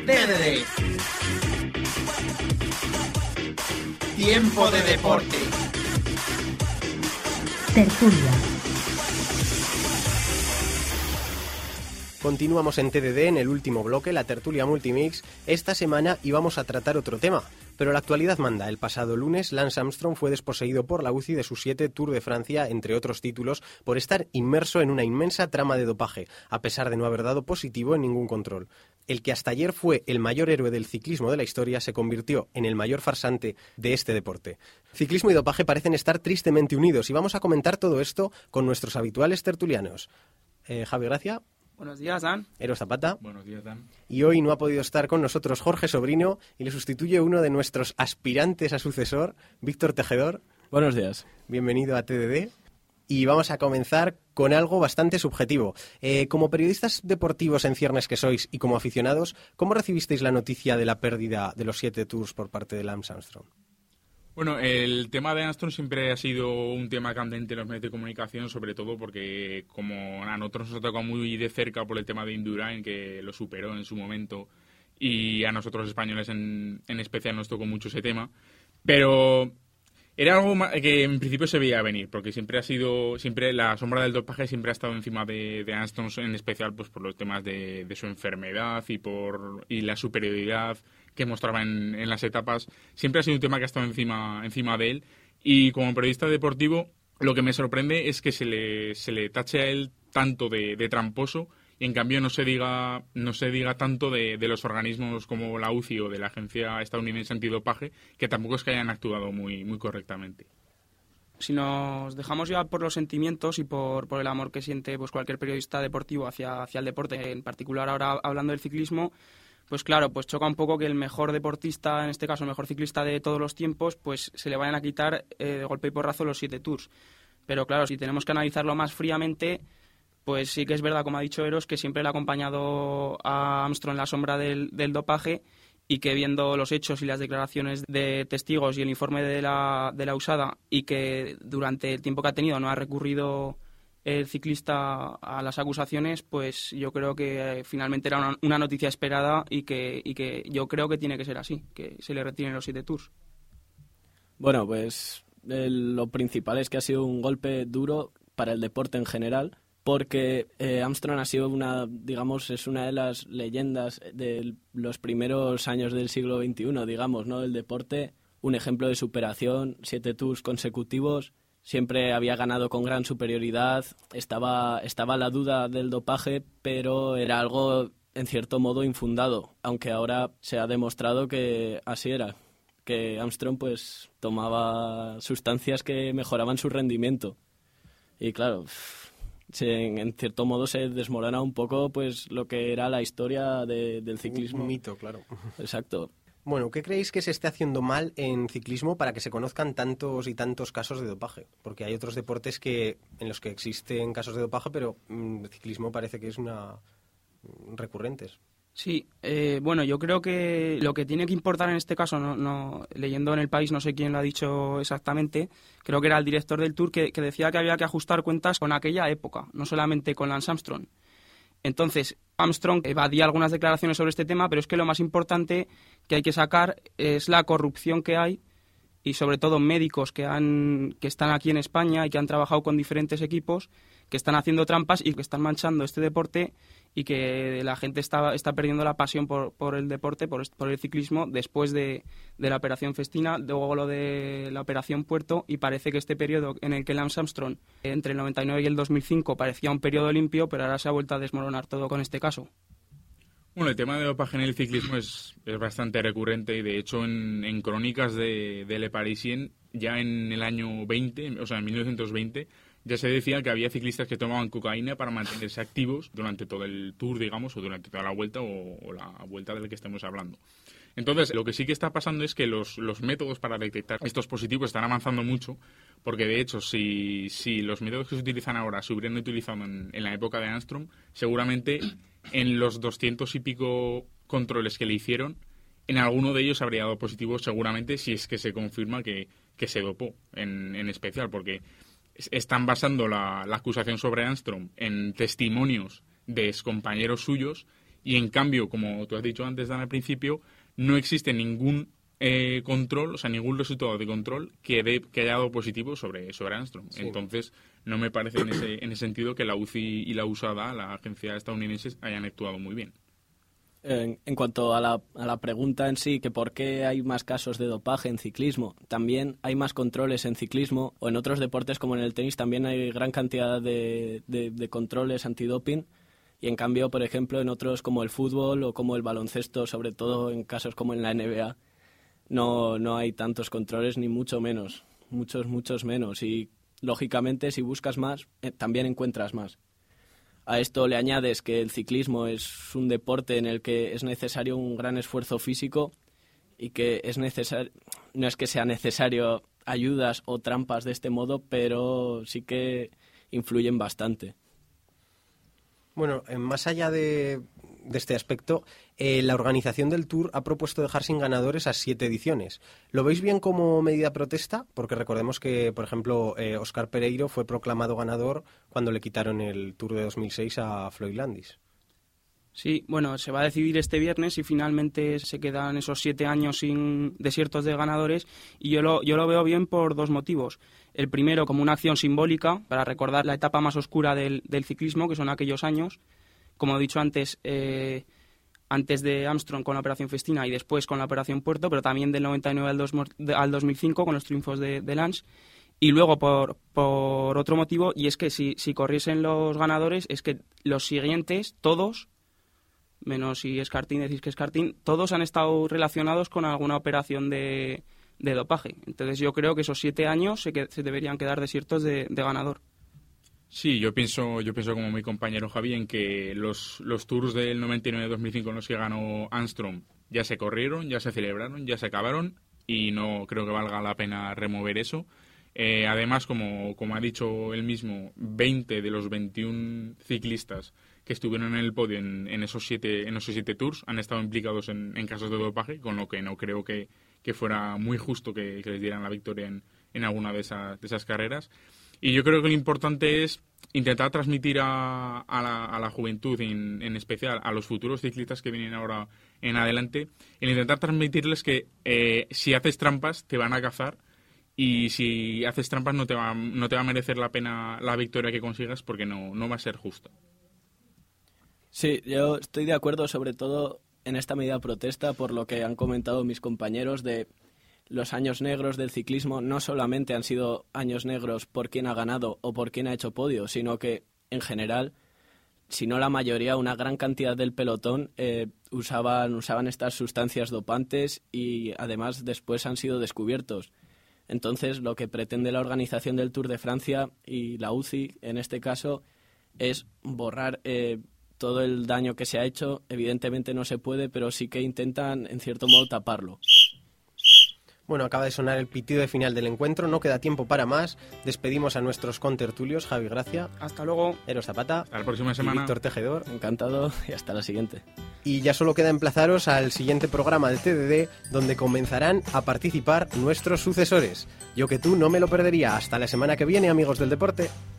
TDD. Tiempo de deporte. Tertulia. Continuamos en TDD en el último bloque, la tertulia Multimix. Esta semana íbamos a tratar otro tema, pero la actualidad manda. El pasado lunes, Lance Armstrong fue desposeído por la UCI de sus 7 Tour de Francia, entre otros títulos, por estar inmerso en una inmensa trama de dopaje, a pesar de no haber dado positivo en ningún control. El que hasta ayer fue el mayor héroe del ciclismo de la historia se convirtió en el mayor farsante de este deporte. Ciclismo y dopaje parecen estar tristemente unidos y vamos a comentar todo esto con nuestros habituales tertulianos. Javi Gracia. Buenos días, Dan. Eros Zapata. Buenos días, Dan. Y hoy no ha podido estar con nosotros Jorge Sobrino y le sustituye uno de nuestros aspirantes a sucesor, Víctor Tejedor. Buenos días. Bienvenido a TDD. Y vamos a comenzar con algo bastante subjetivo. Como periodistas deportivos en ciernes que sois y como aficionados, ¿cómo recibisteis la noticia de la pérdida de los 7 Tours por parte de Lance Armstrong? Bueno, el tema de Armstrong siempre ha sido un tema candente en los medios de comunicación, sobre todo porque como a nosotros nos ha tocado muy de cerca por el tema de Indurain, que lo superó en su momento, y a nosotros españoles en especial nos tocó mucho ese tema, pero era algo que en principio se veía venir, porque siempre la sombra del dopaje siempre ha estado encima de Armstrong, en especial pues por los temas de su enfermedad y la superioridad que mostraba en las etapas. Siempre ha sido un tema que ha estado encima de él, y como periodista deportivo lo que me sorprende es que se le tache a él tanto de tramposo, y en cambio no se diga tanto de los organismos como la UCI o de la Agencia Estadounidense Antidopaje, que tampoco es que hayan actuado muy, muy correctamente. Si nos dejamos llevar por los sentimientos y por el amor que siente pues cualquier periodista deportivo hacia el deporte, en particular ahora hablando del ciclismo, pues claro, pues choca un poco que el mejor deportista, en este caso el mejor ciclista de todos los tiempos, pues se le vayan a quitar de golpe y porrazo los 7 Tours. Pero claro, si tenemos que analizarlo más fríamente, pues sí que es verdad, como ha dicho Eros, que siempre le ha acompañado a Armstrong en la sombra del dopaje, y que viendo los hechos y las declaraciones de testigos y el informe de la USADA, y que durante el tiempo que ha tenido no ha recurrido el ciclista a las acusaciones, pues yo creo que finalmente era una noticia esperada, y que yo creo que tiene que ser así, que se le retiren los 7 Tours. Bueno, pues lo principal es que ha sido un golpe duro para el deporte en general, porque Armstrong ha sido es una de las leyendas de los primeros años del siglo XXI, digamos, ¿no? Del deporte, un ejemplo de superación, 7 Tours consecutivos. Siempre había ganado con gran superioridad, estaba la duda del dopaje, pero era algo en cierto modo infundado, aunque ahora se ha demostrado que así era, que Armstrong pues tomaba sustancias que mejoraban su rendimiento. Y claro, en cierto modo se desmorona un poco pues lo que era la historia del ciclismo. Un mito, claro. Exacto. Bueno, ¿qué creéis que se esté haciendo mal en ciclismo para que se conozcan tantos y tantos casos de dopaje? Porque hay otros deportes en los que existen casos de dopaje, pero el ciclismo parece que es recurrentes. Sí, bueno, yo creo que lo que tiene que importar en este caso, leyendo en El País, no sé quién lo ha dicho exactamente, creo que era el director del Tour, que decía que había que ajustar cuentas con aquella época, no solamente con Lance Armstrong. Entonces, Armstrong evadía algunas declaraciones sobre este tema, pero es que lo más importante que hay que sacar es la corrupción que hay, y sobre todo médicos que están aquí en España y que han trabajado con diferentes equipos, que están haciendo trampas y que están manchando este deporte, y que la gente está perdiendo la pasión por el deporte, por el ciclismo, después de la Operación Festina, luego lo de la Operación Puerto, y parece que este periodo en el que Lance Armstrong, entre el 99 y el 2005, parecía un periodo limpio, pero ahora se ha vuelto a desmoronar todo con este caso. Bueno, el tema de dopaje en el ciclismo es bastante recurrente, y de hecho en crónicas de Le Parisien, ya en el año 20, o sea en 1920, ya se decía que había ciclistas que tomaban cocaína para mantenerse activos durante todo el Tour, digamos, o durante toda la vuelta o la vuelta de la que estamos hablando. Entonces, lo que sí que está pasando es que los métodos para detectar estos positivos están avanzando mucho, porque de hecho, si los métodos que se utilizan ahora se hubieran utilizado en la época de Armstrong, seguramente en los 200 y pico controles que le hicieron, en alguno de ellos habría dado positivo seguramente, si es que se confirma que se dopó en especial, porque están basando la acusación sobre Armstrong en testimonios de excompañeros suyos, Y en cambio, como tú has dicho antes, Dan, al principio, no existe ningún control, o sea, ningún resultado de control que haya dado positivo sobre Armstrong. Sí. Entonces, no me parece en ese sentido que la UCI y la USADA, la agencia estadounidense, hayan actuado muy bien. En cuanto a la pregunta en sí, que por qué hay más casos de dopaje en ciclismo, también hay más controles en ciclismo, o en otros deportes como en el tenis también hay gran cantidad de controles antidoping, y en cambio, por ejemplo, en otros como el fútbol o como el baloncesto, sobre todo en casos como en la NBA, no hay tantos controles, ni mucho menos, muchos menos, y lógicamente si buscas más, también encuentras más. A esto le añades que el ciclismo es un deporte en el que es necesario un gran esfuerzo físico y que no es que sea necesario ayudas o trampas de este modo, pero sí que influyen bastante. Bueno, más allá de este aspecto, la organización del Tour ha propuesto dejar sin ganadores a 7 ediciones. ¿Lo veis bien como medida protesta? Porque recordemos que, por ejemplo, Óscar Pereiro fue proclamado ganador cuando le quitaron el Tour de 2006 a Floyd Landis. Sí, bueno, se va a decidir este viernes y finalmente se quedan esos 7 años sin desiertos de ganadores, y yo lo veo bien por 2 motivos. El primero, como una acción simbólica para recordar la etapa más oscura del ciclismo, que son aquellos años, como he dicho antes, antes de Armstrong con la Operación Festina y después con la Operación Puerto, pero también del 99 al 2005 con los triunfos de Lance. Y luego por otro motivo, y es que si corriesen los ganadores, es que los siguientes, todos, menos si Escartín decís que Escartín, todos han estado relacionados con alguna operación de dopaje. Entonces yo creo que esos 7 años se deberían quedar desiertos de ganador. Sí, yo pienso como mi compañero Javi en que los Tours del 99-2005 en los que ganó Armstrong ya se corrieron, ya se celebraron, ya se acabaron, y no creo que valga la pena remover eso. Además, como ha dicho él mismo, 20 de los 21 ciclistas que estuvieron en el podio en esos 7 Tours han estado implicados en casos de dopaje, con lo que no creo que fuera muy justo que les dieran la victoria en alguna de esas carreras. Y yo creo que lo importante es intentar transmitir a la juventud, en especial a los futuros ciclistas que vienen ahora en adelante, el intentar transmitirles que si haces trampas te van a cazar, y si haces trampas no te va a merecer la pena la victoria que consigas, porque no va a ser justa. Sí, yo estoy de acuerdo sobre todo en esta medida protesta por lo que han comentado mis compañeros de los años negros del ciclismo. No solamente han sido años negros por quién ha ganado o por quién ha hecho podio, sino que en general, si no la mayoría, una gran cantidad del pelotón usaban estas sustancias dopantes, y además después han sido descubiertos. Entonces, lo que pretende la organización del Tour de Francia y la UCI en este caso es borrar todo el daño que se ha hecho. Evidentemente no se puede, pero sí que intentan en cierto modo taparlo. Bueno, acaba de sonar el pitido de final del encuentro, no queda tiempo para más. Despedimos a nuestros contertulios, Javi Gracia. Hasta luego. Eros Zapata. Hasta la próxima semana. Y Víctor Tejedor. Encantado, y hasta la siguiente. Y ya solo queda emplazaros al siguiente programa del TDD, donde comenzarán a participar nuestros sucesores. Yo que tú no me lo perdería. Hasta la semana que viene, amigos del deporte.